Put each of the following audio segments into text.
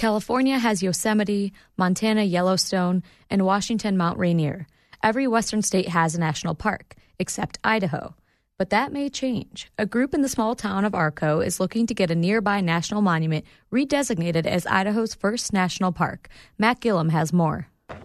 California has Yosemite, Montana Yellowstone, and Washington Mount Rainier. Every western state has a national park, except Idaho. But that may change. A group in the small town of Arco is looking to get a nearby national monument redesignated as Idaho's first national park. Matt Gillum has more.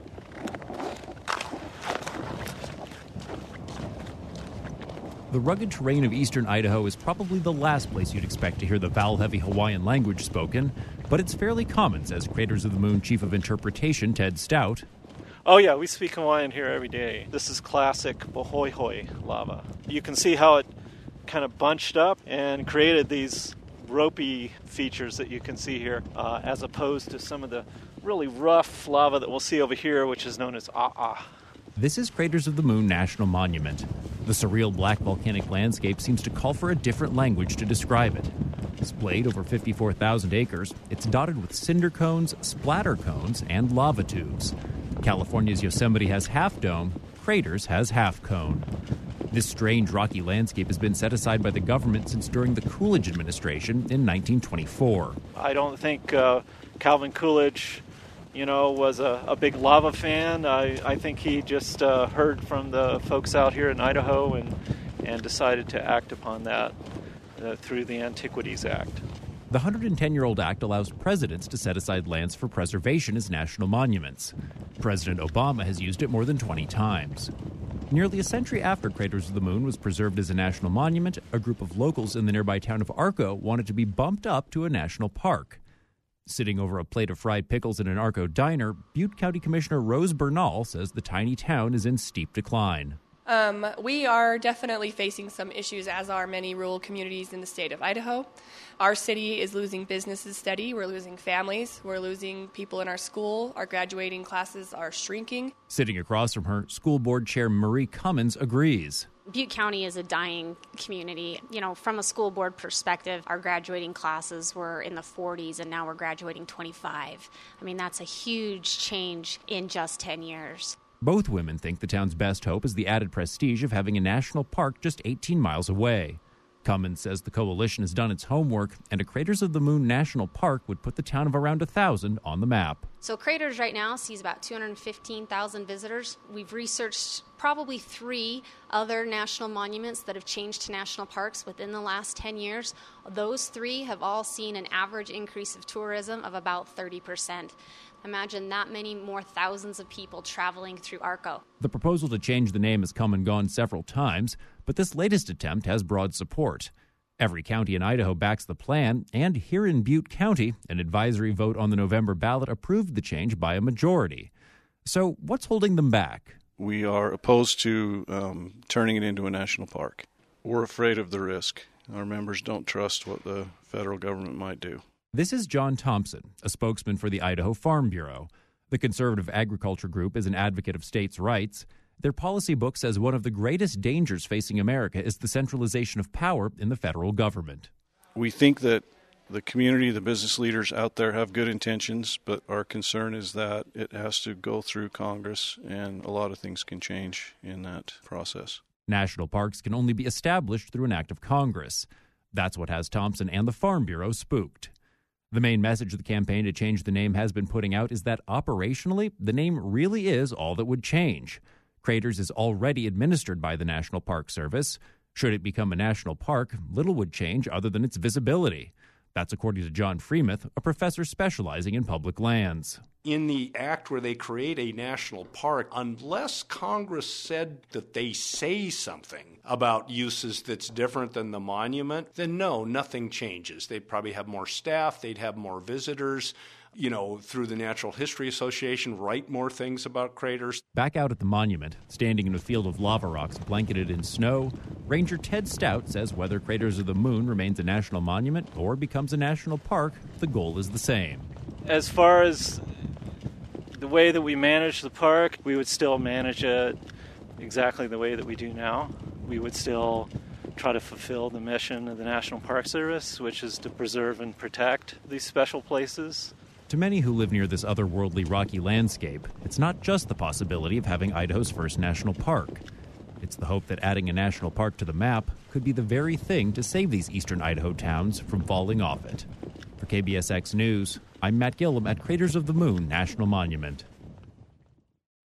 The rugged terrain of eastern Idaho is probably the last place you'd expect to hear the vowel-heavy Hawaiian language spoken, but it's fairly common, says Craters of the Moon Chief of Interpretation Ted Stout. Oh yeah, we speak Hawaiian here every day. This is classic Pohoihoi lava. You can see how it kind of bunched up and created these ropey features that you can see here, as opposed to some of the really rough lava that we'll see over here, which is known as A'a. This is Craters of the Moon National Monument. The surreal black volcanic landscape seems to call for a different language to describe it. Splayed over 54,000 acres, it's dotted with cinder cones, splatter cones, and lava tubes. California's Yosemite has half dome, Craters has half cone. This strange rocky landscape has been set aside by the government since during the Coolidge administration in 1924. I don't think Calvin Coolidge, was a big lava fan. I think he just heard from the folks out here in Idaho and decided to act upon that through the Antiquities Act. The 110-year-old act allows presidents to set aside lands for preservation as national monuments. President Obama has used it more than 20 times. Nearly a century after Craters of the Moon was preserved as a national monument, a group of locals in the nearby town of Arco wanted to be bumped up to a national park. Sitting over a plate of fried pickles in an Arco diner, Butte County Commissioner Rose Bernal says the tiny town is in steep decline. We are definitely facing some issues, as are many rural communities in the state of Idaho. Our city is losing businesses steady. We're losing families. We're losing people in our school. Our graduating classes are shrinking. Sitting across from her, school board chair Marie Cummins agrees. Butte County is a dying community. From a school board perspective, our graduating classes were in the 40s, and now we're graduating 25. That's a huge change in just 10 years. Both women think the town's best hope is the added prestige of having a national park just 18 miles away. Cummins says the coalition has done its homework, and a Craters of the Moon National Park would put the town of around 1,000 on the map. So Craters right now sees about 215,000 visitors. We've researched probably 3 other national monuments that have changed to national parks within the last 10 years. Those 3 have all seen an average increase of tourism of about 30%. Imagine that many more thousands of people traveling through Arco. The proposal to change the name has come and gone several times, but this latest attempt has broad support. Every county in Idaho backs the plan, and here in Butte County, an advisory vote on the November ballot approved the change by a majority. So what's holding them back? We are opposed to turning it into a national park. We're afraid of the risk. Our members don't trust what the federal government might do. This is John Thompson, a spokesman for the Idaho Farm Bureau. The conservative agriculture group is an advocate of states' rights. Their policy book says one of the greatest dangers facing America is the centralization of power in the federal government. We think that the community, the business leaders out there have good intentions, but our concern is that it has to go through Congress, and a lot of things can change in that process. National parks can only be established through an act of Congress. That's what has Thompson and the Farm Bureau spooked. The main message the campaign to change the name has been putting out is that operationally, the name really is all that would change. Craters is already administered by the National Park Service. Should it become a national park, little would change other than its visibility. That's according to John Freemuth, a professor specializing in public lands. In the act where they create a national park, unless Congress said that they say something about uses that's different than the monument, then no, nothing changes. They'd probably have more staff, they'd have more visitors, through the Natural History Association, write more things about Craters. Back out at the monument, standing in a field of lava rocks blanketed in snow, Ranger Ted Stout says whether Craters of the Moon remains a national monument or becomes a national park, the goal is the same. As far as the way that we manage the park, we would still manage it exactly the way that we do now. We would still try to fulfill the mission of the National Park Service, which is to preserve and protect these special places. To many who live near this otherworldly rocky landscape, it's not just the possibility of having Idaho's first national park. It's the hope that adding a national park to the map could be the very thing to save these eastern Idaho towns from falling off it. For For KBSX News, I'm Matt Gillum at Craters of the Moon National Monument.